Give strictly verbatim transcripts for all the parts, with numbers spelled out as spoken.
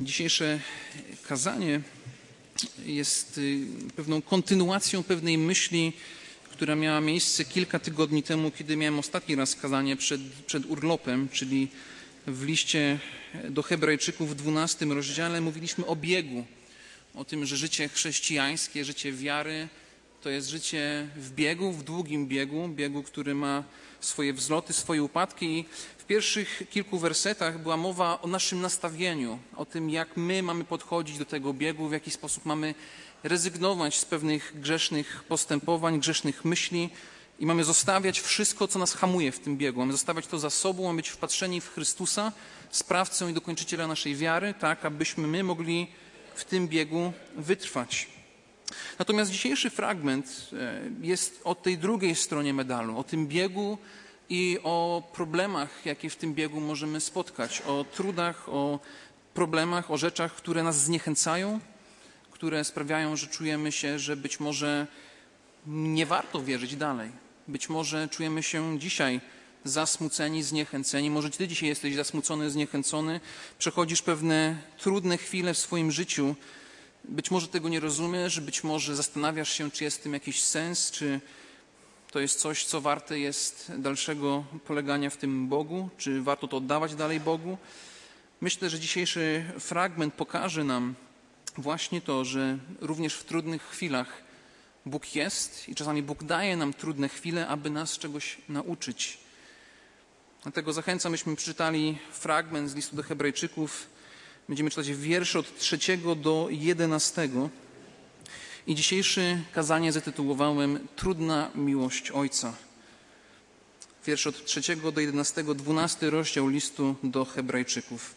Dzisiejsze kazanie jest pewną kontynuacją pewnej myśli, która miała miejsce kilka tygodni temu, kiedy miałem ostatni raz kazanie przed, przed urlopem, czyli w liście do Hebrajczyków w dwunastym rozdziale mówiliśmy o biegu, o tym, że życie chrześcijańskie, życie wiary to jest życie w biegu, w długim biegu, biegu, który ma swoje wzloty, swoje upadki. I w pierwszych kilku wersetach była mowa o naszym nastawieniu, o tym, jak my mamy podchodzić do tego biegu, w jaki sposób mamy rezygnować z pewnych grzesznych postępowań, grzesznych myśli i mamy zostawiać wszystko, co nas hamuje w tym biegu. Mamy zostawiać to za sobą, mamy być wpatrzeni w Chrystusa, sprawcę i dokończyciela naszej wiary, tak abyśmy my mogli w tym biegu wytrwać. Natomiast dzisiejszy fragment jest o tej drugiej stronie medalu, o tym biegu i o problemach, jakie w tym biegu możemy spotkać, o trudach, o problemach, o rzeczach, które nas zniechęcają, które sprawiają, że czujemy się, że być może nie warto wierzyć dalej. Być może czujemy się dzisiaj zasmuceni, zniechęceni. Może ty dzisiaj jesteś zasmucony, zniechęcony, przechodzisz pewne trudne chwile w swoim życiu. Być może tego nie rozumiesz, być może zastanawiasz się, czy jest w tym jakiś sens, czy to jest coś, co warte jest dalszego polegania w tym Bogu, czy warto to oddawać dalej Bogu. Myślę, że dzisiejszy fragment pokaże nam właśnie to, że również w trudnych chwilach Bóg jest i czasami Bóg daje nam trudne chwile, aby nas czegoś nauczyć. Dlatego zachęcam, byśmy przeczytali fragment z listu do Hebrajczyków. Będziemy czytać wiersze od trzeciego do jedenastego. I dzisiejsze kazanie zatytułowałem Trudna miłość Ojca. Wiersze od trzeciego do jedenastego, dwunasty rozdział listu do Hebrajczyków.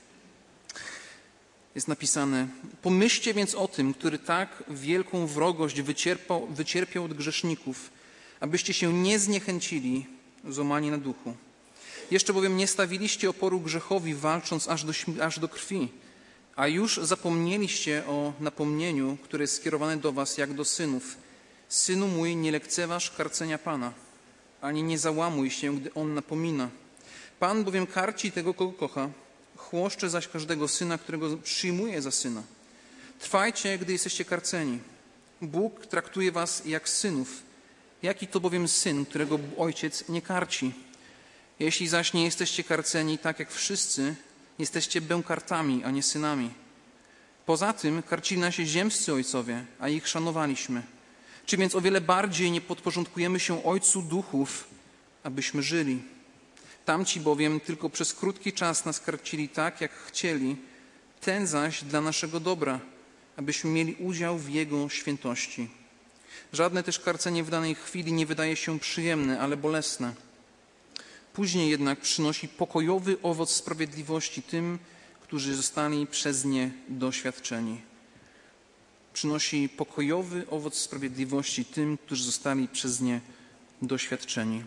Jest napisane: pomyślcie więc o tym, który tak wielką wrogość wycierpał, wycierpiał od grzeszników, abyście się nie zniechęcili, złamani na duchu. Jeszcze bowiem nie stawiliście oporu grzechowi, walcząc aż do, aż do krwi, a już zapomnieliście o napomnieniu, które jest skierowane do was jak do synów. Synu mój, nie lekceważ karcenia Pana, ani nie załamuj się, gdy On napomina. Pan bowiem karci tego, kogo kocha, chłoszcze zaś każdego syna, którego przyjmuje za syna. Trwajcie, gdy jesteście karceni. Bóg traktuje was jak synów. Jaki to bowiem syn, którego ojciec nie karci? Jeśli zaś nie jesteście karceni tak jak wszyscy, jesteście bękartami, a nie synami. Poza tym karcili nasi ziemscy ojcowie, a ich szanowaliśmy. Czy więc o wiele bardziej nie podporządkujemy się Ojcu duchów, abyśmy żyli? Tamci bowiem tylko przez krótki czas nas karcili tak, jak chcieli, ten zaś dla naszego dobra, abyśmy mieli udział w Jego świętości. Żadne też karcenie w danej chwili nie wydaje się przyjemne, ale bolesne. Później jednak przynosi pokojowy owoc sprawiedliwości tym, którzy zostali przez nie doświadczeni. Przynosi pokojowy owoc sprawiedliwości tym, którzy zostali przez nie doświadczeni.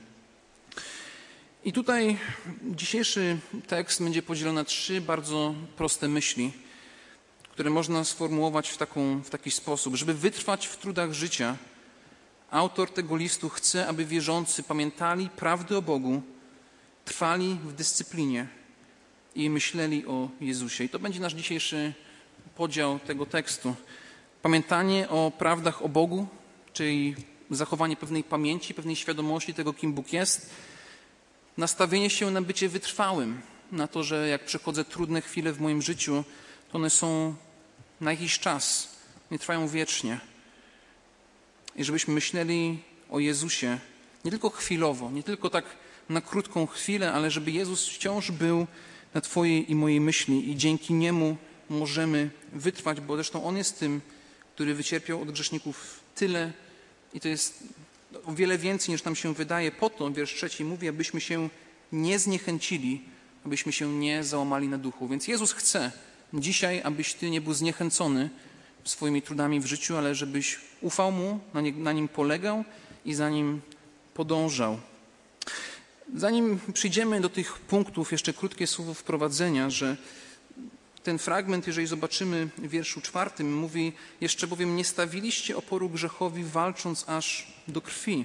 I tutaj dzisiejszy tekst będzie podzielony na trzy bardzo proste myśli, które można sformułować w, taką, w taki sposób. Żeby wytrwać w trudach życia, autor tego listu chce, aby wierzący pamiętali prawdy o Bogu, trwali w dyscyplinie i myśleli o Jezusie. I to będzie nasz dzisiejszy podział tego tekstu. Pamiętanie o prawdach o Bogu, czyli zachowanie pewnej pamięci, pewnej świadomości tego, kim Bóg jest. Nastawienie się na bycie wytrwałym, na to, że jak przechodzę trudne chwile w moim życiu, to one są na jakiś czas, nie trwają wiecznie. I żebyśmy myśleli o Jezusie nie tylko chwilowo, nie tylko tak na krótką chwilę, ale żeby Jezus wciąż był na Twojej i mojej myśli i dzięki Niemu możemy wytrwać, bo zresztą On jest tym, który wycierpiał od grzeszników tyle i to jest o wiele więcej niż nam się wydaje. Po to, wiersz trzeci mówi, abyśmy się nie zniechęcili, abyśmy się nie załamali na duchu. Więc Jezus chce dzisiaj, abyś Ty nie był zniechęcony swoimi trudami w życiu, ale żebyś ufał Mu, na, nie, na Nim polegał i za Nim podążał. Zanim przyjdziemy do tych punktów, jeszcze krótkie słowo wprowadzenia, że ten fragment, jeżeli zobaczymy w wierszu czwartym, mówi: jeszcze bowiem nie stawiliście oporu grzechowi, walcząc aż do krwi.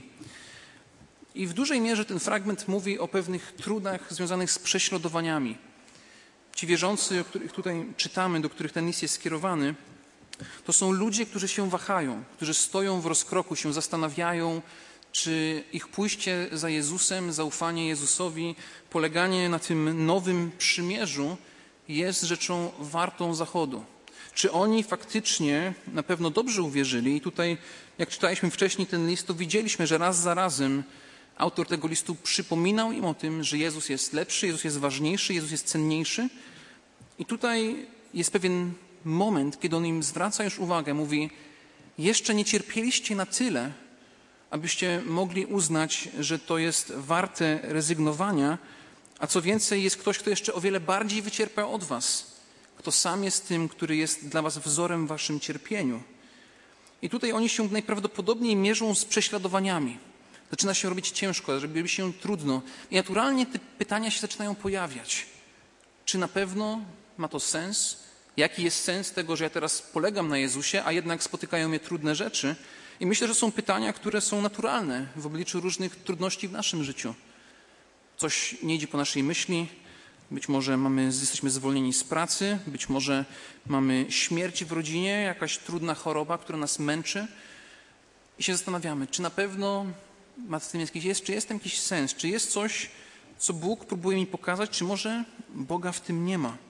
I w dużej mierze ten fragment mówi o pewnych trudach związanych z prześladowaniami. Ci Ci wierzący, o których tutaj czytamy, do których ten list jest skierowany, to są ludzie, którzy się wahają, którzy stoją w rozkroku, się zastanawiają, czy ich pójście za Jezusem, zaufanie Jezusowi, poleganie na tym nowym przymierzu jest rzeczą wartą zachodu. Czy oni faktycznie na pewno dobrze uwierzyli? I tutaj, jak czytaliśmy wcześniej ten list, to widzieliśmy, że raz za razem autor tego listu przypominał im o tym, że Jezus jest lepszy, Jezus jest ważniejszy, Jezus jest cenniejszy. I tutaj jest pewien moment, kiedy on im zwraca już uwagę, mówi: jeszcze nie cierpieliście na tyle, abyście mogli uznać, że to jest warte rezygnowania, a co więcej, jest ktoś, kto jeszcze o wiele bardziej wycierpiał od was, kto sam jest tym, który jest dla was wzorem w waszym cierpieniu. I tutaj oni się najprawdopodobniej mierzą z prześladowaniami. Zaczyna się robić ciężko, robi się trudno. I naturalnie te pytania się zaczynają pojawiać. Czy na pewno ma to sens? Jaki jest sens tego, że ja teraz polegam na Jezusie, a jednak spotykają mnie trudne rzeczy? I myślę, że są pytania, które są naturalne w obliczu różnych trudności w naszym życiu. Coś nie idzie po naszej myśli, być może mamy, jesteśmy zwolnieni z pracy, być może mamy śmierć w rodzinie, jakaś trudna choroba, która nas męczy i się zastanawiamy, czy na pewno ma w tym jakiś, jest, czy jest tam jakiś sens, czy jest coś, co Bóg próbuje mi pokazać, czy może Boga w tym nie ma.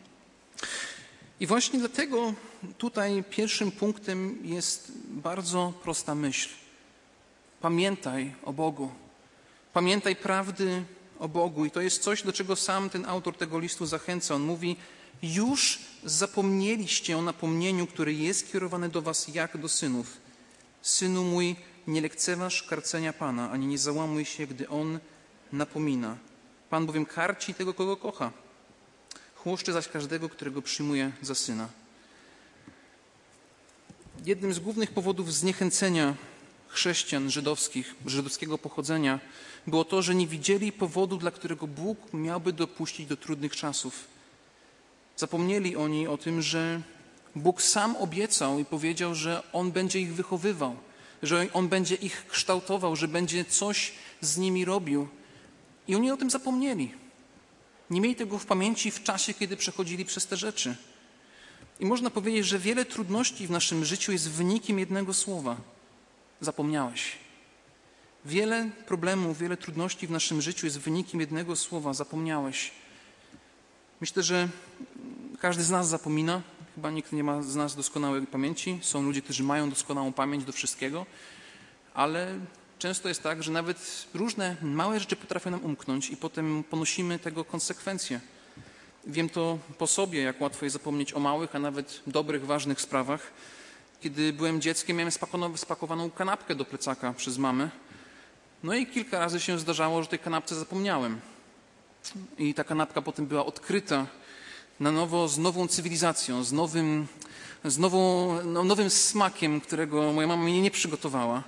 I właśnie dlatego tutaj pierwszym punktem jest bardzo prosta myśl. Pamiętaj o Bogu. Pamiętaj prawdy o Bogu. I to jest coś, do czego sam ten autor tego listu zachęca. On mówi: już zapomnieliście o napomnieniu, które jest kierowane do was jak do synów. Synu mój, nie lekceważ karcenia Pana, ani nie załamuj się, gdy On napomina. Pan bowiem karci tego, kogo kocha. Chłoszczy zaś każdego, którego przyjmuje za syna. Jednym z głównych powodów zniechęcenia chrześcijan żydowskich, żydowskiego pochodzenia było to, że nie widzieli powodu, dla którego Bóg miałby dopuścić do trudnych czasów. Zapomnieli oni o tym, że Bóg sam obiecał i powiedział, że On będzie ich wychowywał, że On będzie ich kształtował, że będzie coś z nimi robił. I oni o tym zapomnieli. Nie mieli tego w pamięci w czasie, kiedy przechodzili przez te rzeczy. I można powiedzieć, że wiele trudności w naszym życiu jest wynikiem jednego słowa. Zapomniałeś. Wiele problemów, wiele trudności w naszym życiu jest wynikiem jednego słowa. Zapomniałeś. Myślę, że każdy z nas zapomina. Chyba nikt nie ma z nas doskonałej pamięci. Są ludzie, którzy mają doskonałą pamięć do wszystkiego, ale często jest tak, że nawet różne małe rzeczy potrafią nam umknąć i potem ponosimy tego konsekwencje. Wiem to po sobie, jak łatwo jest zapomnieć o małych, a nawet dobrych, ważnych sprawach. Kiedy byłem dzieckiem, miałem spakowaną kanapkę do plecaka przez mamę. No i kilka razy się zdarzało, że tej kanapce zapomniałem. I ta kanapka potem była odkryta na nowo, z nową cywilizacją, z nowym, z nową, no, nowym smakiem, którego moja mama mnie nie przygotowała.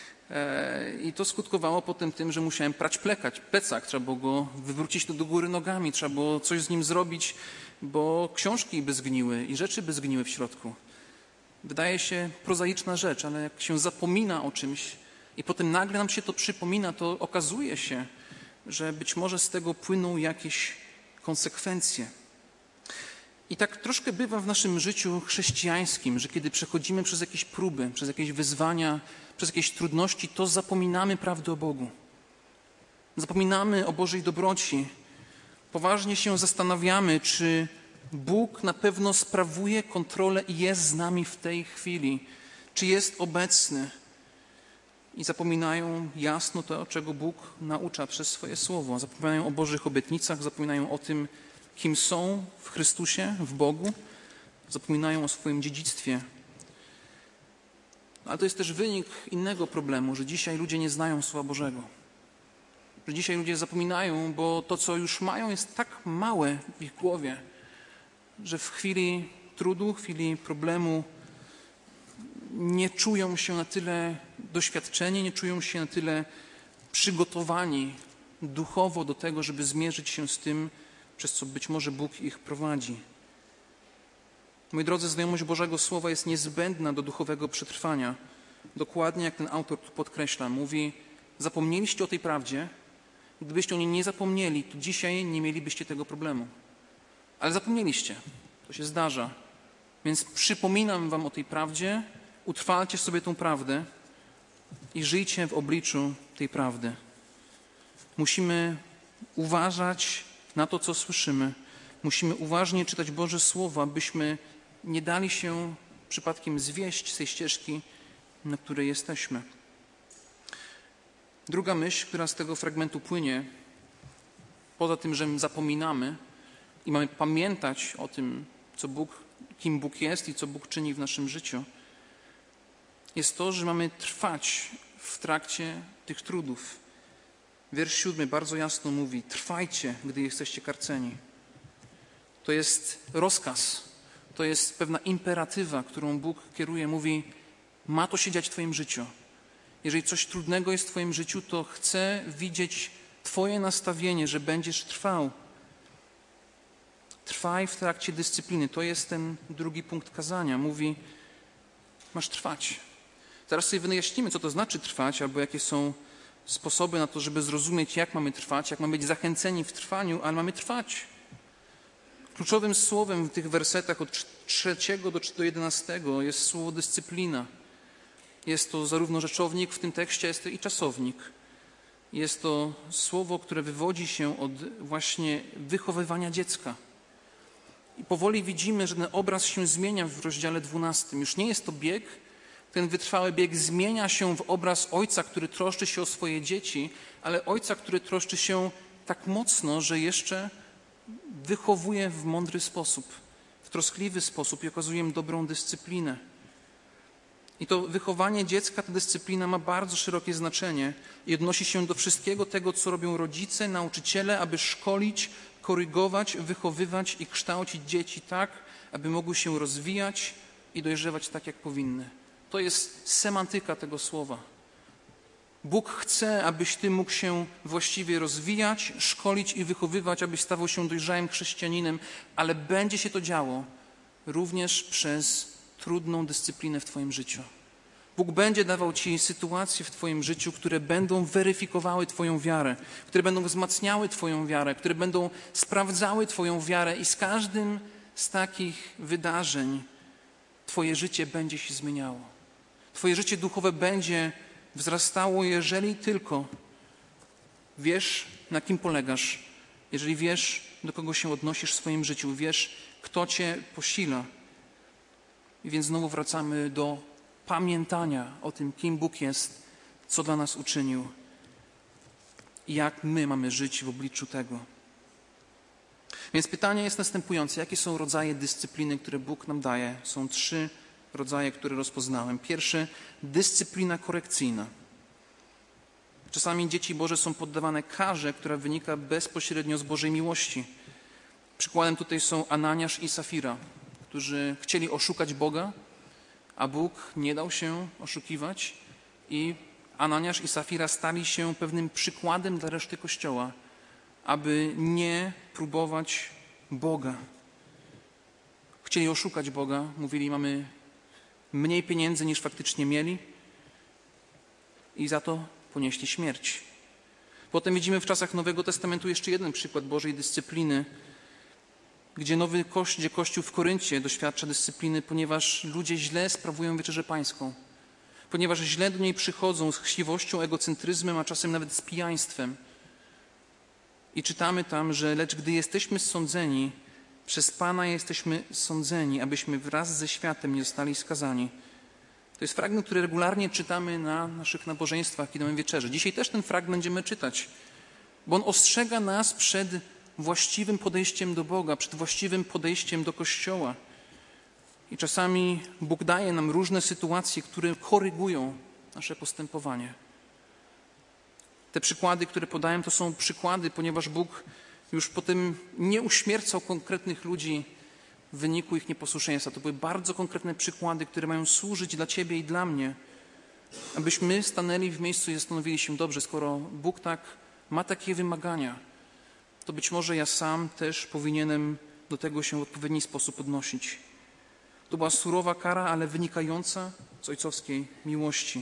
I to skutkowało potem tym, że musiałem prać plekać, plecak, trzeba było go wywrócić do góry nogami, trzeba było coś z nim zrobić, bo książki by zgniły i rzeczy by zgniły w środku. Wydaje się prozaiczna rzecz, ale jak się zapomina o czymś i potem nagle nam się to przypomina, to okazuje się, że być może z tego płyną jakieś konsekwencje. I tak troszkę bywa w naszym życiu chrześcijańskim, że kiedy przechodzimy przez jakieś próby, przez jakieś wyzwania, przez jakieś trudności, to zapominamy prawdy o Bogu. Zapominamy o Bożej dobroci. Poważnie się zastanawiamy, czy Bóg na pewno sprawuje kontrolę i jest z nami w tej chwili, czy jest obecny. I zapominają jasno to, czego Bóg naucza przez swoje słowo. Zapominają o Bożych obietnicach, zapominają o tym, kim są w Chrystusie, w Bogu. Zapominają o swoim dziedzictwie. Ale to jest też wynik innego problemu, że dzisiaj ludzie nie znają Słowa Bożego. Że dzisiaj ludzie zapominają, bo to, co już mają, jest tak małe w ich głowie, że w chwili trudu, w chwili problemu nie czują się na tyle doświadczeni, nie czują się na tyle przygotowani duchowo do tego, żeby zmierzyć się z tym, przez co być może Bóg ich prowadzi. Moi drodzy, znajomość Bożego Słowa jest niezbędna do duchowego przetrwania. Dokładnie jak ten autor tu podkreśla. Mówi, zapomnieliście o tej prawdzie. Gdybyście o niej nie zapomnieli, to dzisiaj nie mielibyście tego problemu. Ale zapomnieliście. To się zdarza. Więc przypominam wam o tej prawdzie, utrwalcie sobie tą prawdę i żyjcie w obliczu tej prawdy. Musimy uważać na to, co słyszymy. Musimy uważnie czytać Boże Słowo, abyśmy nie dali się przypadkiem zwieść z tej ścieżki, na której jesteśmy. Druga myśl, która z tego fragmentu płynie, poza tym, że zapominamy i mamy pamiętać o tym, co Bóg, kim Bóg jest i co Bóg czyni w naszym życiu, jest to, że mamy trwać w trakcie tych trudów. Wiersz siódmy bardzo jasno mówi: trwajcie, gdy jesteście karceni. To jest rozkaz, to jest pewna imperatywa, którą Bóg kieruje. Mówi, ma to się dziać w twoim życiu. Jeżeli coś trudnego jest w twoim życiu, to chcę widzieć twoje nastawienie, że będziesz trwał. Trwaj w trakcie dyscypliny. To jest ten drugi punkt kazania. Mówi, masz trwać. Zaraz sobie wyjaśnimy, co to znaczy trwać, albo jakie są sposoby na to, żeby zrozumieć, jak mamy trwać, jak mamy być zachęceni w trwaniu, ale mamy trwać. Kluczowym słowem w tych wersetach od trzeciego do jedenastego jest słowo dyscyplina. Jest to zarówno rzeczownik w tym tekście, jest to i czasownik. Jest to słowo, które wywodzi się od właśnie wychowywania dziecka. I powoli widzimy, że ten obraz się zmienia w rozdziale dwunastym. Już nie jest to bieg, ten wytrwały bieg zmienia się w obraz ojca, który troszczy się o swoje dzieci, ale ojca, który troszczy się tak mocno, że jeszcze wychowuje w mądry sposób, w troskliwy sposób i okazuje im dobrą dyscyplinę. I to wychowanie dziecka, ta dyscyplina ma bardzo szerokie znaczenie i odnosi się do wszystkiego tego, co robią rodzice, nauczyciele, aby szkolić, korygować, wychowywać i kształcić dzieci tak, aby mogły się rozwijać i dojrzewać tak, jak powinny. To jest semantyka tego słowa. Bóg chce, abyś ty mógł się właściwie rozwijać, szkolić i wychowywać, abyś stawał się dojrzałym chrześcijaninem, ale będzie się to działo również przez trudną dyscyplinę w twoim życiu. Bóg będzie dawał ci sytuacje w twoim życiu, które będą weryfikowały twoją wiarę, które będą wzmacniały twoją wiarę, które będą sprawdzały twoją wiarę i z każdym z takich wydarzeń twoje życie będzie się zmieniało. Twoje życie duchowe będzie wzrastało, jeżeli tylko wiesz, na kim polegasz, jeżeli wiesz, do kogo się odnosisz w swoim życiu, wiesz, kto cię posila. I więc znowu wracamy do pamiętania o tym, kim Bóg jest, co dla nas uczynił i jak my mamy żyć w obliczu tego. Więc pytanie jest następujące. Jakie są rodzaje dyscypliny, które Bóg nam daje? Są trzy rodzaje, które rozpoznałem. Pierwszy, dyscyplina korekcyjna. Czasami dzieci Boże są poddawane karze, która wynika bezpośrednio z Bożej miłości. Przykładem tutaj są Ananiasz i Safira, którzy chcieli oszukać Boga, a Bóg nie dał się oszukiwać i Ananiasz i Safira stali się pewnym przykładem dla reszty Kościoła, aby nie próbować Boga. Chcieli oszukać Boga, mówili, mamy mniej pieniędzy niż faktycznie mieli i za to ponieśli śmierć. Potem widzimy w czasach Nowego Testamentu jeszcze jeden przykład Bożej dyscypliny, gdzie nowy kościół, gdzie Kościół w Koryncie doświadcza dyscypliny, ponieważ ludzie źle sprawują wieczerzę pańską, ponieważ źle do niej przychodzą z chciwością, egocentryzmem, a czasem nawet z pijaństwem. I czytamy tam, że lecz gdy jesteśmy sądzeni, przez Pana jesteśmy sądzeni, abyśmy wraz ze światem nie zostali skazani. To jest fragment, który regularnie czytamy na naszych nabożeństwach i domem wieczerzy. Dzisiaj też ten fragment będziemy czytać, bo on ostrzega nas przed właściwym podejściem do Boga, przed właściwym podejściem do Kościoła. I czasami Bóg daje nam różne sytuacje, które korygują nasze postępowanie. Te przykłady, które podałem, to są przykłady, ponieważ Bóg już potem nie uśmiercał konkretnych ludzi w wyniku ich nieposłuszeństwa. To były bardzo konkretne przykłady, które mają służyć dla ciebie i dla mnie, abyśmy stanęli w miejscu i zastanowili się, dobrze, skoro Bóg tak ma takie wymagania, to być może ja sam też powinienem do tego się w odpowiedni sposób odnosić. To była surowa kara, ale wynikająca z ojcowskiej miłości.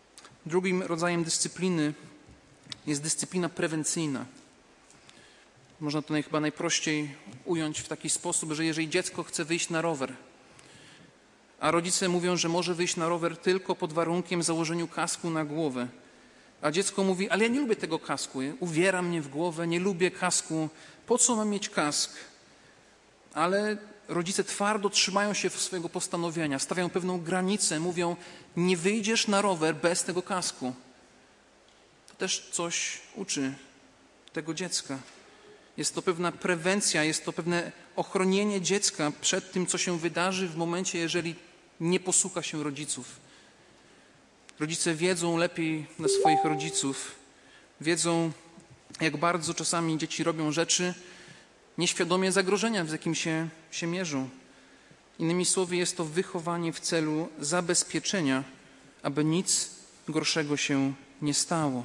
Drugim rodzajem dyscypliny jest dyscyplina prewencyjna. Można to chyba najprościej ująć w taki sposób, że jeżeli dziecko chce wyjść na rower, a rodzice mówią, że może wyjść na rower tylko pod warunkiem założenia kasku na głowę, a dziecko mówi, ale ja nie lubię tego kasku, uwiera mnie w głowę, nie lubię kasku, po co mam mieć kask? Ale rodzice twardo trzymają się swojego postanowienia, stawiają pewną granicę, mówią, nie wyjdziesz na rower bez tego kasku. To też coś uczy tego dziecka. Jest to pewna prewencja, jest to pewne ochronienie dziecka przed tym, co się wydarzy w momencie, jeżeli nie posłucha się rodziców. Rodzice wiedzą lepiej na swoich rodziców, wiedzą, jak bardzo czasami dzieci robią rzeczy nieświadomie zagrożenia, z jakim się, się mierzą. Innymi słowy, jest to wychowanie w celu zabezpieczenia, aby nic gorszego się nie stało.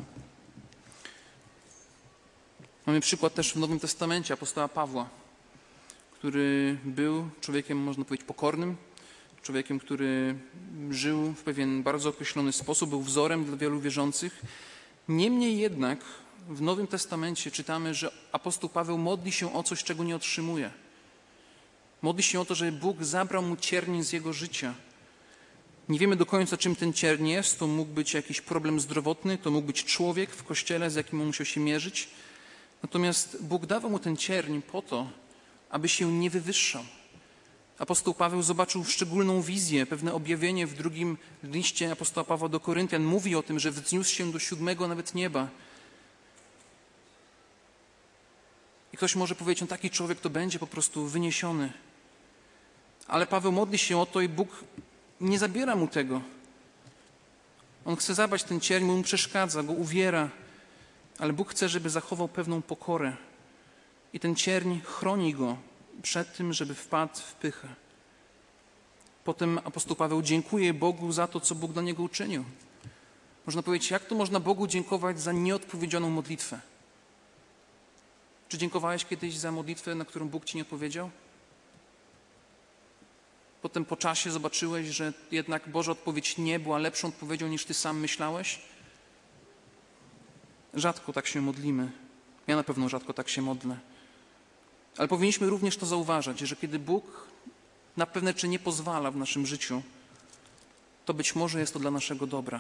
Mamy przykład też w Nowym Testamencie apostoła Pawła, który był człowiekiem, można powiedzieć, pokornym, człowiekiem, który żył w pewien bardzo określony sposób, był wzorem dla wielu wierzących. Niemniej jednak w Nowym Testamencie czytamy, że apostoł Paweł modli się o coś, czego nie otrzymuje. Modli się o to, żeby Bóg zabrał mu cierń z jego życia. Nie wiemy do końca, czym ten cierń jest. To mógł być jakiś problem zdrowotny, to mógł być człowiek w kościele, z jakim on musiał się mierzyć. Natomiast Bóg dawał mu ten cierń po to, aby się nie wywyższał. Apostoł Paweł zobaczył szczególną wizję, pewne objawienie w drugim liście apostoła Pawła do Koryntian. Mówi o tym, że wzniósł się do siódmego nawet nieba. I ktoś może powiedzieć, no taki człowiek to będzie po prostu wyniesiony. Ale Paweł modli się o to i Bóg nie zabiera mu tego. On chce zabrać ten cierń, mu przeszkadza, go uwiera. Ale Bóg chce, żeby zachował pewną pokorę. I ten cierń chroni go przed tym, żeby wpadł w pychę. Potem apostoł Paweł dziękuje Bogu za to, co Bóg dla niego uczynił. Można powiedzieć, jak to można Bogu dziękować za nieodpowiedzianą modlitwę? Czy dziękowałeś kiedyś za modlitwę, na którą Bóg ci nie odpowiedział? Potem po czasie zobaczyłeś, że jednak Boża odpowiedź nie była lepszą odpowiedzią, niż ty sam myślałeś? Rzadko tak się modlimy. Ja na pewno rzadko tak się modlę. Ale powinniśmy również to zauważać, że kiedy Bóg na pewne rzeczy nie pozwala w naszym życiu, to być może jest to dla naszego dobra.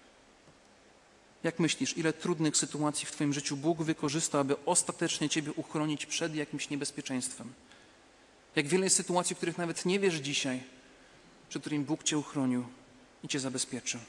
Jak myślisz, ile trudnych sytuacji w twoim życiu Bóg wykorzysta, aby ostatecznie ciebie uchronić przed jakimś niebezpieczeństwem? Jak wiele jest sytuacji, w których nawet nie wiesz dzisiaj, przed którymi Bóg cię uchronił i cię zabezpieczył.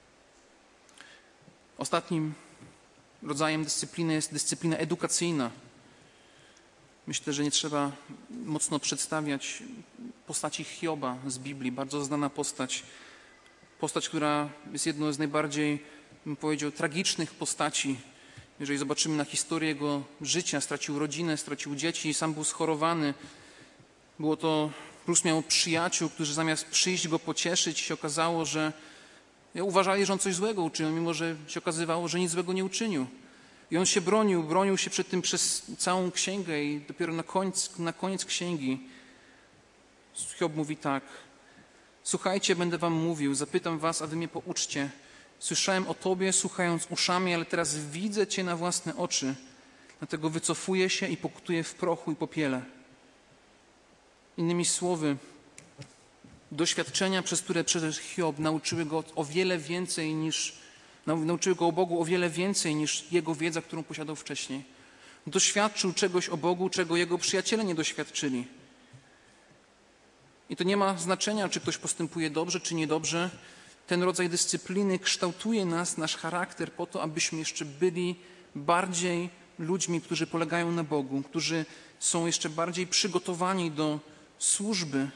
Ostatnim rodzajem dyscypliny jest dyscyplina edukacyjna. Myślę, że nie trzeba mocno przedstawiać postaci Hioba z Biblii, bardzo znana postać. Postać, która jest jedną z najbardziej, bym powiedział, tragicznych postaci. Jeżeli zobaczymy na historię jego życia, stracił rodzinę, stracił dzieci, sam był schorowany. Było to, plus miał przyjaciół, którzy zamiast przyjść go pocieszyć, się okazało, że uważali, że on coś złego uczynił, mimo że się okazywało, że nic złego nie uczynił. I on się bronił, bronił się przed tym przez całą księgę i dopiero na koniec, na koniec księgi Hiob mówi tak: słuchajcie, będę wam mówił, zapytam was, a wy mnie pouczcie. Słyszałem o tobie, słuchając uszami, ale teraz widzę cię na własne oczy. Dlatego wycofuję się i pokutuję w prochu i popiele. Innymi słowy, doświadczenia, przez które przeszedł Hiob, nauczyły go o wiele więcej niż, nauczyły go o Bogu o wiele więcej niż jego wiedza, którą posiadał wcześniej. Doświadczył czegoś o Bogu, czego jego przyjaciele nie doświadczyli. I to nie ma znaczenia, czy ktoś postępuje dobrze, czy niedobrze. Ten rodzaj dyscypliny kształtuje nas, nasz charakter po to, abyśmy jeszcze byli bardziej ludźmi, którzy polegają na Bogu, którzy są jeszcze bardziej przygotowani do służby.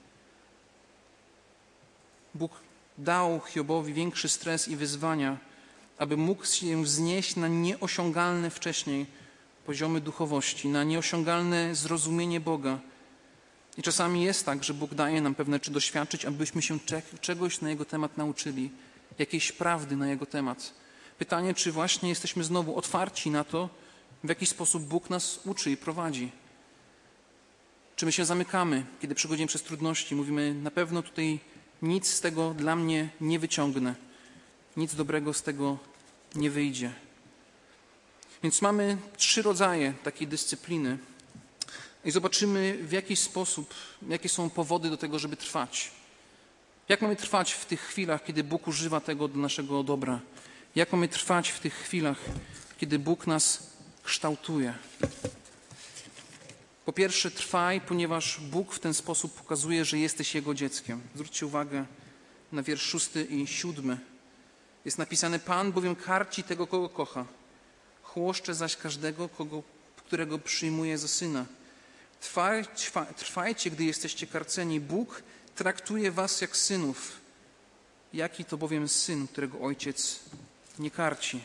Bóg dał Hiobowi większy stres i wyzwania, aby mógł się wznieść na nieosiągalne wcześniej poziomy duchowości, na nieosiągalne zrozumienie Boga. I czasami jest tak, że Bóg daje nam pewne rzeczy doświadczyć, abyśmy się czegoś na Jego temat nauczyli, jakiejś prawdy na Jego temat. Pytanie, czy właśnie jesteśmy znowu otwarci na to, w jaki sposób Bóg nas uczy i prowadzi. Czy my się zamykamy, kiedy przechodzimy przez trudności, mówimy, na pewno tutaj nic z tego dla mnie nie wyciągnę, nic dobrego z tego nie wyjdzie. Więc mamy trzy rodzaje takiej dyscypliny i zobaczymy, w jaki sposób, jakie są powody do tego, żeby trwać. Jak mamy trwać w tych chwilach, kiedy Bóg używa tego do naszego dobra? Jak mamy trwać w tych chwilach, kiedy Bóg nas kształtuje? Po pierwsze, trwaj, ponieważ Bóg w ten sposób pokazuje, że jesteś Jego dzieckiem. Zwróćcie uwagę na wiersz szósty i siódmy. Jest napisane: Pan bowiem karci tego, kogo kocha. Chłoszcze zaś każdego, kogo, którego przyjmuje za syna. Trwaj, trwa, trwajcie, gdy jesteście karceni. Bóg traktuje was jak synów. Jaki to bowiem syn, którego ojciec nie karci?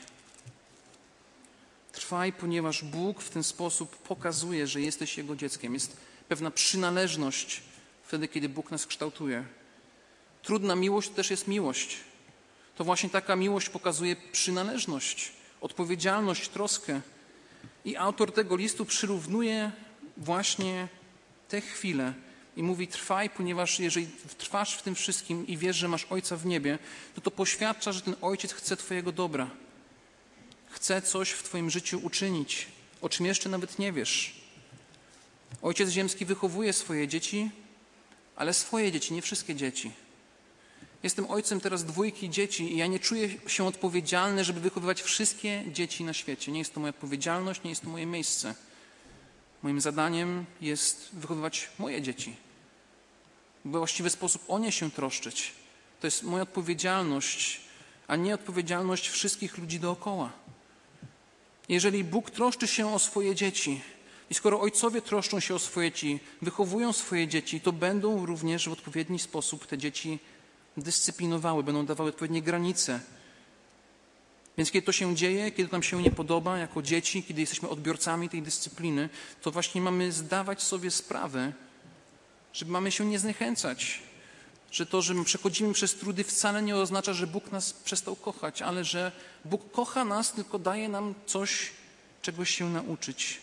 Trwaj, ponieważ Bóg w ten sposób pokazuje, że jesteś Jego dzieckiem. Jest pewna przynależność wtedy, kiedy Bóg nas kształtuje. Trudna miłość to też jest miłość. To właśnie taka miłość pokazuje przynależność, odpowiedzialność, troskę. I autor tego listu przyrównuje właśnie te chwile i mówi: trwaj, ponieważ jeżeli trwasz w tym wszystkim i wiesz, że masz Ojca w niebie, to to poświadcza, że ten Ojciec chce Twojego dobra. Chce coś w Twoim życiu uczynić, o czym jeszcze nawet nie wiesz. Ojciec ziemski wychowuje swoje dzieci, ale swoje dzieci, nie wszystkie dzieci. Jestem ojcem teraz dwójki dzieci i ja nie czuję się odpowiedzialny, żeby wychowywać wszystkie dzieci na świecie. Nie jest to moja odpowiedzialność, nie jest to moje miejsce. Moim zadaniem jest wychowywać moje dzieci. W właściwy sposób o nie się troszczyć. To jest moja odpowiedzialność, a nie odpowiedzialność wszystkich ludzi dookoła. Jeżeli Bóg troszczy się o swoje dzieci i skoro ojcowie troszczą się o swoje dzieci, wychowują swoje dzieci, to będą również w odpowiedni sposób te dzieci dyscyplinowały, będą dawały odpowiednie granice. Więc kiedy to się dzieje, kiedy nam się nie podoba jako dzieci, kiedy jesteśmy odbiorcami tej dyscypliny, to właśnie mamy zdawać sobie sprawę, że mamy się nie zniechęcać, że to, że my przechodzimy przez trudy, wcale nie oznacza, że Bóg nas przestał kochać, ale że Bóg kocha nas, tylko daje nam coś, czegoś się nauczyć.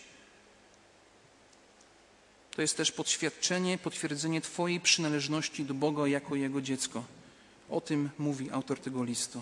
To jest też podświadczenie, potwierdzenie Twojej przynależności do Boga jako Jego dziecko. O tym mówi autor tego listu.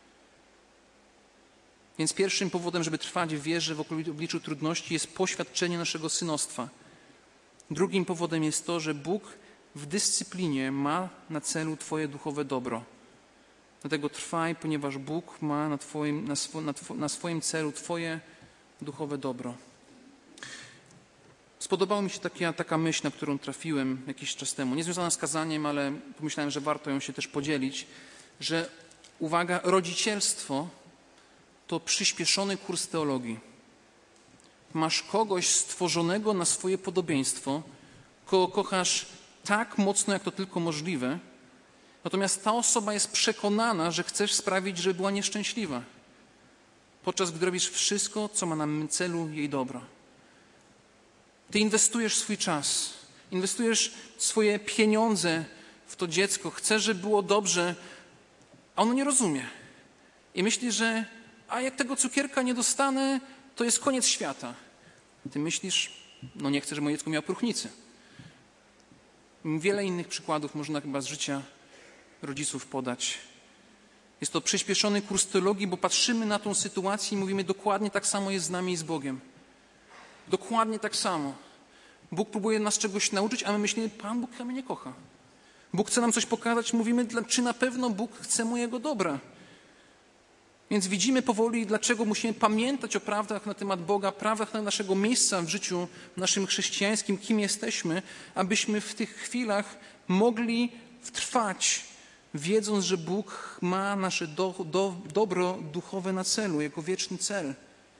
Więc pierwszym powodem, żeby trwać w wierze w obliczu trudności, jest poświadczenie naszego synostwa. Drugim powodem jest to, że Bóg w dyscyplinie ma na celu Twoje duchowe dobro. Dlatego trwaj, ponieważ Bóg ma na, twoim, na, swo, na, two, na swoim celu Twoje duchowe dobro. Spodobała mi się taka, taka myśl, na którą trafiłem jakiś czas temu. Nie związana z kazaniem, ale pomyślałem, że warto ją się też podzielić, że, uwaga, rodzicielstwo to przyspieszony kurs teologii. Masz kogoś stworzonego na swoje podobieństwo, kogo kochasz tak mocno, jak to tylko możliwe, natomiast ta osoba jest przekonana, że chcesz sprawić, żeby była nieszczęśliwa, podczas gdy robisz wszystko, co ma na celu jej dobro. Ty inwestujesz swój czas, inwestujesz swoje pieniądze w to dziecko, chcesz, żeby było dobrze, a ono nie rozumie. I myśli, że a jak tego cukierka nie dostanę, to jest koniec świata. Ty myślisz, no nie chcę, żeby moje dziecko miało próchnicy. Wiele innych przykładów można chyba z życia rodziców podać. Jest to przyspieszony kurs teologii, bo patrzymy na tą sytuację i mówimy, dokładnie tak samo jest z nami i z Bogiem. Dokładnie tak samo. Bóg próbuje nas czegoś nauczyć, a my myślimy, Pan Bóg mnie nie kocha. Bóg chce nam coś pokazać, mówimy, czy na pewno Bóg chce mojego dobra. Więc widzimy powoli, dlaczego musimy pamiętać o prawdach na temat Boga, prawdach na naszego miejsca w życiu naszym chrześcijańskim, kim jesteśmy, abyśmy w tych chwilach mogli trwać, wiedząc, że Bóg ma nasze do, do, dobro duchowe na celu, jako wieczny cel.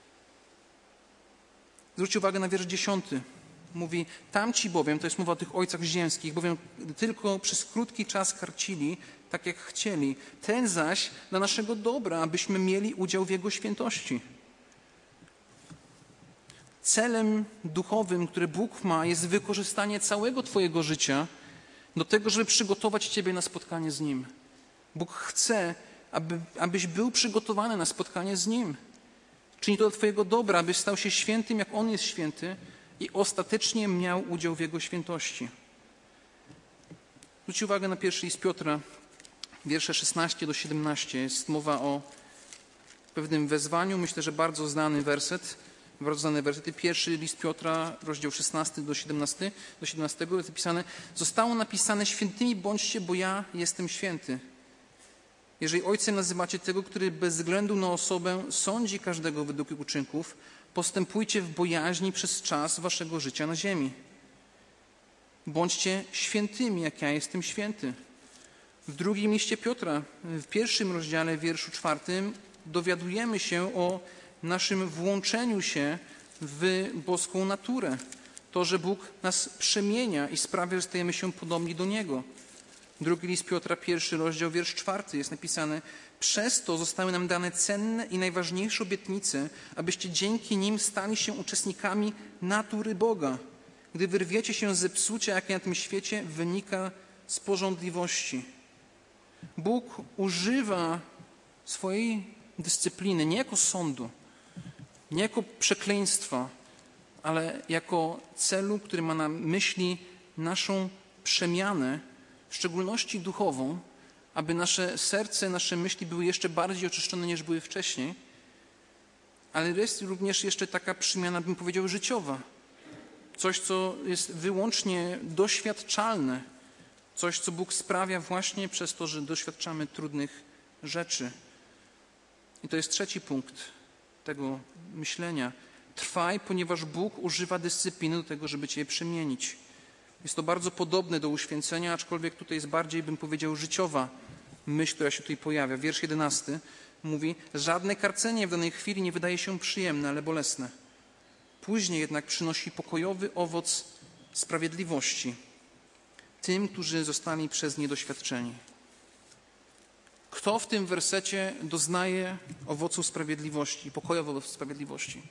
Zwróćcie uwagę na wiersz dziesiąty. Mówi, tamci bowiem, to jest mowa o tych ojcach ziemskich, bowiem tylko przez krótki czas karcili, tak jak chcieli. Ten zaś dla naszego dobra, abyśmy mieli udział w Jego świętości. Celem duchowym, który Bóg ma, jest wykorzystanie całego Twojego życia do tego, żeby przygotować Ciebie na spotkanie z Nim. Bóg chce, aby, abyś był przygotowany na spotkanie z Nim. Czyni to dla Twojego dobra, abyś stał się świętym, jak On jest święty i ostatecznie miał udział w Jego świętości. Zwróćcie uwagę na pierwszy list Piotra, wiersze szesnaście do siedemnastu. Jest mowa o pewnym wezwaniu, myślę, że bardzo znany werset. bardzo znane wersety. Pierwszy list Piotra, rozdział szesnasty do siedemnastego jest napisane: zostało napisane: świętymi bądźcie, bo ja jestem święty. Jeżeli ojcem nazywacie tego, który bez względu na osobę sądzi każdego według jego uczynków, postępujcie w bojaźni przez czas waszego życia na ziemi. Bądźcie świętymi, jak ja jestem święty. W drugim liście Piotra, w pierwszym rozdziale, wierszu czwartym, dowiadujemy się o naszym włączeniu się w boską naturę. To, że Bóg nas przemienia i sprawia, że stajemy się podobni do Niego. Drugi list Piotra, pierwszy rozdział, wiersz czwarty jest napisane: przez to zostały nam dane cenne i najważniejsze obietnice, abyście dzięki nim stali się uczestnikami natury Boga. Gdy wyrwiecie się ze psucia, jakie na tym świecie wynika z porządliwości. Bóg używa swojej dyscypliny nie jako sądu, nie jako przekleństwa, ale jako celu, który ma na myśli naszą przemianę, w szczególności duchową, aby nasze serce, nasze myśli były jeszcze bardziej oczyszczone, niż były wcześniej. Ale jest również jeszcze taka przemiana, bym powiedział, życiowa. Coś, co jest wyłącznie doświadczalne. Coś, co Bóg sprawia właśnie przez to, że doświadczamy trudnych rzeczy. I to jest trzeci punkt tego myślenia. Trwaj, ponieważ Bóg używa dyscypliny do tego, żeby cię przemienić. Jest to bardzo podobne do uświęcenia, aczkolwiek tutaj jest bardziej, bym powiedział, życiowa myśl, która się tutaj pojawia. Wiersz jedenasty mówi: żadne karcenie w danej chwili nie wydaje się przyjemne, ale bolesne. Później jednak przynosi pokojowy owoc sprawiedliwości tym, którzy zostali przez nie doświadczeni. Kto w tym wersecie doznaje owocu sprawiedliwości, pokojowy owoc sprawiedliwości?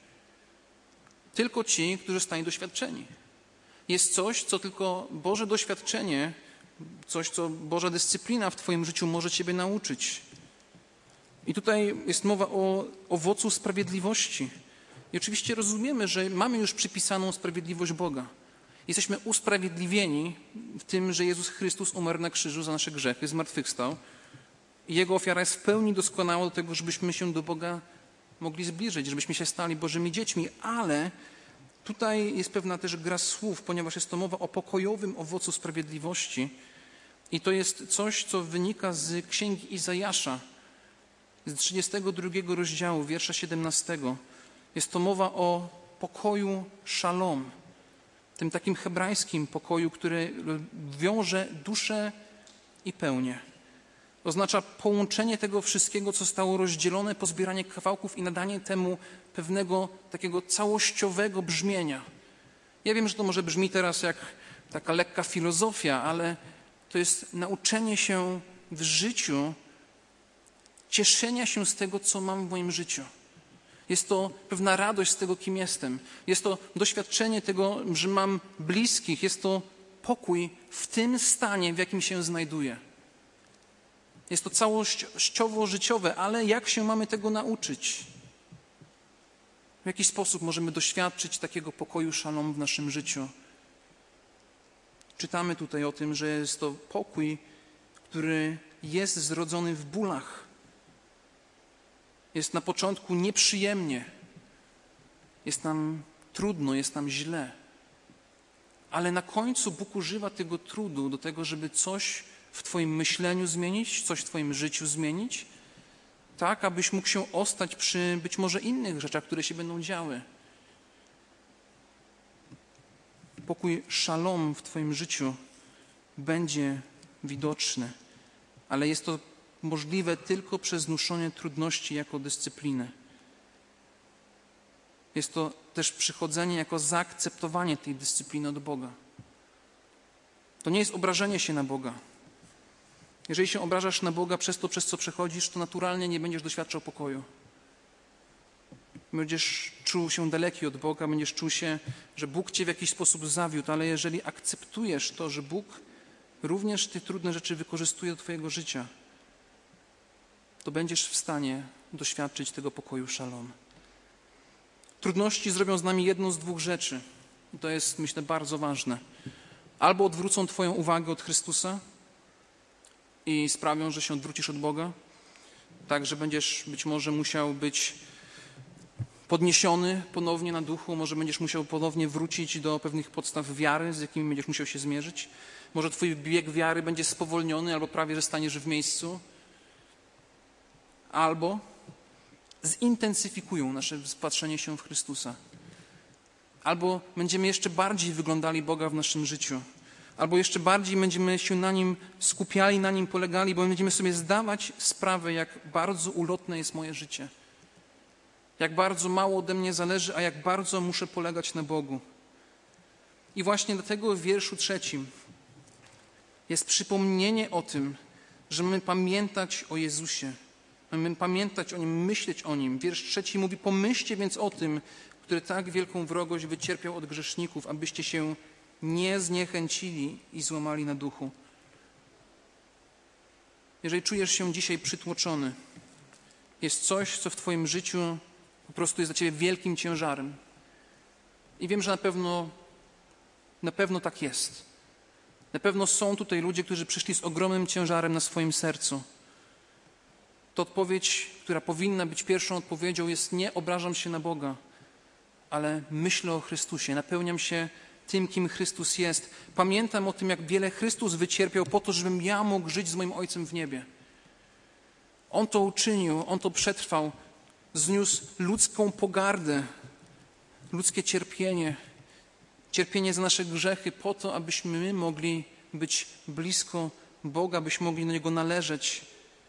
Tylko ci, którzy zostali doświadczeni. Jest coś, co tylko Boże doświadczenie, coś, co Boża dyscyplina w twoim życiu może ciebie nauczyć. I tutaj jest mowa o owocu sprawiedliwości. I oczywiście rozumiemy, że mamy już przypisaną sprawiedliwość Boga. Jesteśmy usprawiedliwieni w tym, że Jezus Chrystus umarł na krzyżu za nasze grzechy, zmartwychwstał. I Jego ofiara jest w pełni doskonała do tego, żebyśmy się do Boga mogli zbliżyć, żebyśmy się stali Bożymi dziećmi. Ale tutaj jest pewna też gra słów, ponieważ jest to mowa o pokojowym owocu sprawiedliwości. I to jest coś, co wynika z Księgi Izajasza, z trzydziestego drugiego rozdziału, wiersza siedemnastego. Jest to mowa o pokoju szalom, tym takim hebrajskim pokoju, który wiąże duszę i pełnię. Oznacza połączenie tego wszystkiego, co zostało rozdzielone, pozbieranie kawałków i nadanie temu pewnego takiego całościowego brzmienia. Ja wiem, że to może brzmi teraz jak taka lekka filozofia, ale to jest nauczenie się w życiu cieszenia się z tego, co mam w moim życiu. Jest to pewna radość z tego, kim jestem. Jest to doświadczenie tego, że mam bliskich. Jest to pokój w tym stanie, w jakim się znajduję. Jest to całościowo-życiowe, ale jak się mamy tego nauczyć? W jaki sposób możemy doświadczyć takiego pokoju szalom w naszym życiu? Czytamy tutaj o tym, że jest to pokój, który jest zrodzony w bólach. Jest na początku nieprzyjemnie. Jest nam trudno, jest nam źle. Ale na końcu Bóg używa tego trudu do tego, żeby coś w twoim myśleniu zmienić, coś w twoim życiu zmienić, tak, abyś mógł się ostać przy być może innych rzeczach, które się będą działy. Pokój szalom w twoim życiu będzie widoczny, ale jest to możliwe tylko przez znoszenie trudności jako dyscyplinę. Jest to też przychodzenie jako zaakceptowanie tej dyscypliny od Boga. To nie jest obrażenie się na Boga. Jeżeli się obrażasz na Boga przez to, przez co przechodzisz, to naturalnie nie będziesz doświadczał pokoju. Będziesz czuł się daleki od Boga, będziesz czuł się, że Bóg cię w jakiś sposób zawiódł, ale jeżeli akceptujesz to, że Bóg również te trudne rzeczy wykorzystuje do twojego życia, to będziesz w stanie doświadczyć tego pokoju szalom. Trudności zrobią z nami jedną z dwóch rzeczy. I to jest, myślę, bardzo ważne. Albo odwrócą twoją uwagę od Chrystusa i sprawią, że się odwrócisz od Boga, tak, że będziesz być może musiał być podniesiony ponownie na duchu, może będziesz musiał ponownie wrócić do pewnych podstaw wiary, z jakimi będziesz musiał się zmierzyć. Może twój bieg wiary będzie spowolniony albo prawie, że staniesz w miejscu. Albo zintensyfikują nasze wpatrzenie się w Chrystusa. Albo będziemy jeszcze bardziej wyglądali Boga w naszym życiu. Albo jeszcze bardziej będziemy się na Nim skupiali, na Nim polegali, bo będziemy sobie zdawać sprawę, jak bardzo ulotne jest moje życie. Jak bardzo mało ode mnie zależy, a jak bardzo muszę polegać na Bogu. I właśnie dlatego w wierszu trzecim jest przypomnienie o tym, że mamy pamiętać o Jezusie. Mamy pamiętać o Nim, myśleć o Nim. Wiersz trzeci mówi: pomyślcie więc o tym, który tak wielką wrogość wycierpiał od grzeszników, abyście się nie zniechęcili i złamali na duchu. Jeżeli czujesz się dzisiaj przytłoczony, jest coś, co w twoim życiu po prostu jest dla ciebie wielkim ciężarem. I wiem, że na pewno, na pewno tak jest. Na pewno są tutaj ludzie, którzy przyszli z ogromnym ciężarem na swoim sercu. To odpowiedź, która powinna być pierwszą odpowiedzią, jest: nie obrażam się na Boga, ale myślę o Chrystusie, napełniam się tym, kim Chrystus jest. Pamiętam o tym, jak wiele Chrystus wycierpiał po to, żebym ja mógł żyć z moim Ojcem w niebie. On to uczynił, On to przetrwał, zniósł ludzką pogardę, ludzkie cierpienie, cierpienie za nasze grzechy po to, abyśmy my mogli być blisko Boga, abyśmy mogli do Niego należeć.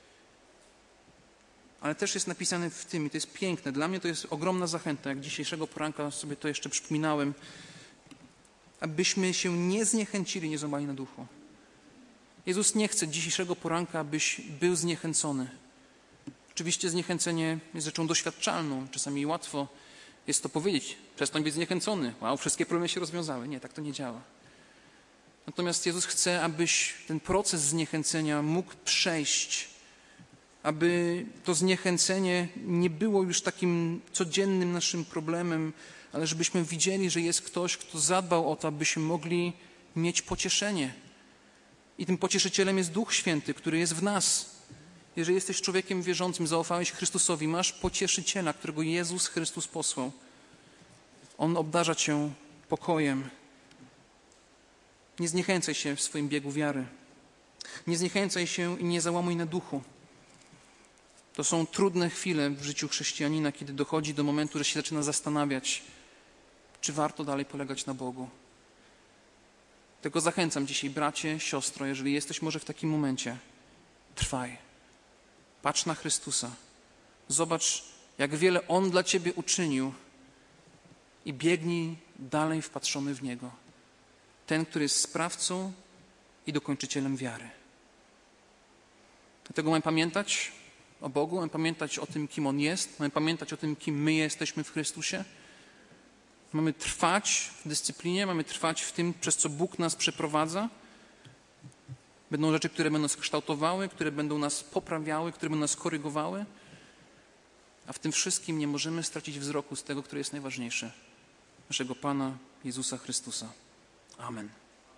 Ale też jest napisane w tym, i to jest piękne, dla mnie to jest ogromna zachęta, jak dzisiejszego poranka sobie to jeszcze przypominałem, abyśmy się nie zniechęcili, nie złamali na duchu. Jezus nie chce dzisiejszego poranka, abyś był zniechęcony. Oczywiście zniechęcenie jest rzeczą doświadczalną, czasami łatwo jest to powiedzieć: przestań być zniechęcony, wow, wszystkie problemy się rozwiązały. Nie, tak to nie działa. Natomiast Jezus chce, abyś ten proces zniechęcenia mógł przejść, aby to zniechęcenie nie było już takim codziennym naszym problemem, ale żebyśmy widzieli, że jest ktoś, kto zadbał o to, abyśmy mogli mieć pocieszenie. I tym pocieszycielem jest Duch Święty, który jest w nas. Jeżeli jesteś człowiekiem wierzącym, zaufałeś Chrystusowi, masz pocieszyciela, którego Jezus Chrystus posłał. On obdarza cię pokojem. Nie zniechęcaj się w swoim biegu wiary. Nie zniechęcaj się i nie załamuj na duchu. To są trudne chwile w życiu chrześcijanina, kiedy dochodzi do momentu, że się zaczyna zastanawiać, czy warto dalej polegać na Bogu. Tylko zachęcam dzisiaj, bracie, siostro, jeżeli jesteś może w takim momencie, trwaj. Patrz na Chrystusa. Zobacz, jak wiele On dla ciebie uczynił i biegnij dalej wpatrzony w Niego. Ten, który jest sprawcą i dokończycielem wiary. Dlatego mamy pamiętać o Bogu, mamy pamiętać o tym, kim On jest, mamy pamiętać o tym, kim my jesteśmy w Chrystusie. Mamy trwać w dyscyplinie, mamy trwać w tym, przez co Bóg nas przeprowadza. Będą rzeczy, które będą nas kształtowały, które będą nas poprawiały, które będą nas korygowały. A w tym wszystkim nie możemy stracić wzroku z tego, który jest najważniejszy. Naszego Pana Jezusa Chrystusa. Amen.